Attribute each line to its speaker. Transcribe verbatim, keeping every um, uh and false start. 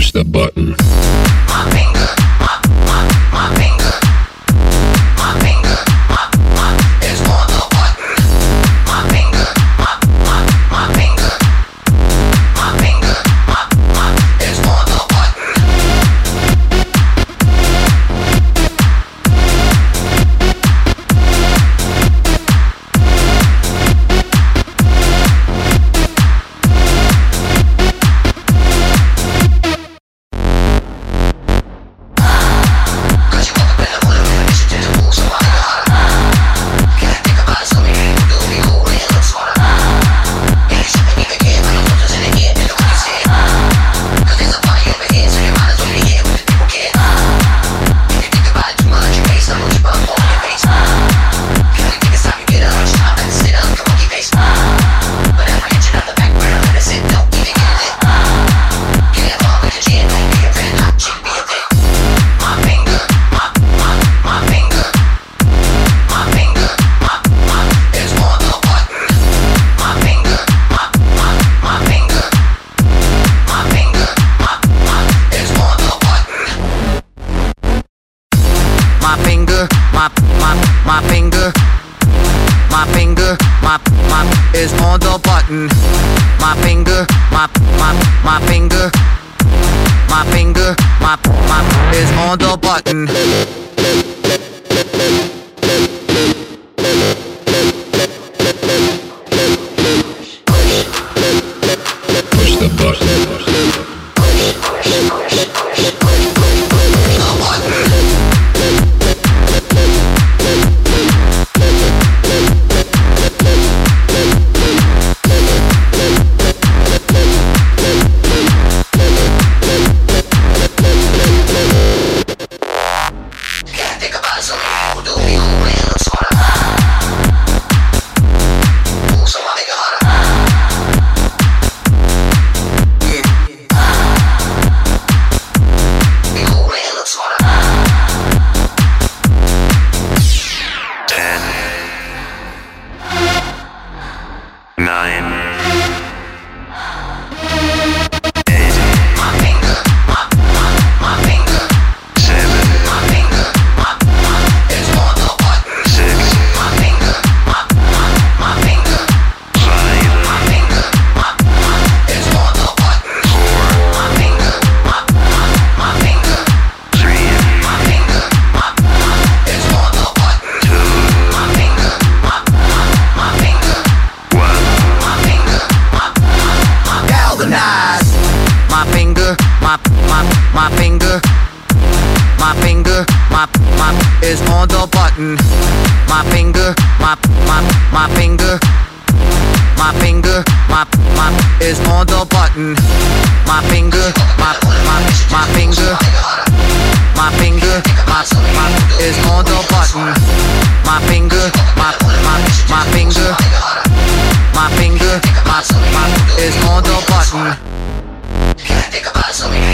Speaker 1: Push the button.
Speaker 2: My finger, my, my, my finger. My finger, my, my, is on the button. My finger, my, my, my finger. My finger, my, my, is on the button. My finger, my, my, my finger. My finger, my, my, is on the button. My finger, my, my, my finger. My finger, my, my, is on the button.
Speaker 1: Push the button. My finger, my, my, my finger. My finger, my, my, is on the button. My finger, my, my, my finger. My finger, my, my, is on the button. My finger, my, my, my finger. My finger, my, my, is on the button. My finger, my, my, my finger. My finger, my, my, is on the button.
Speaker 2: Can I think about something?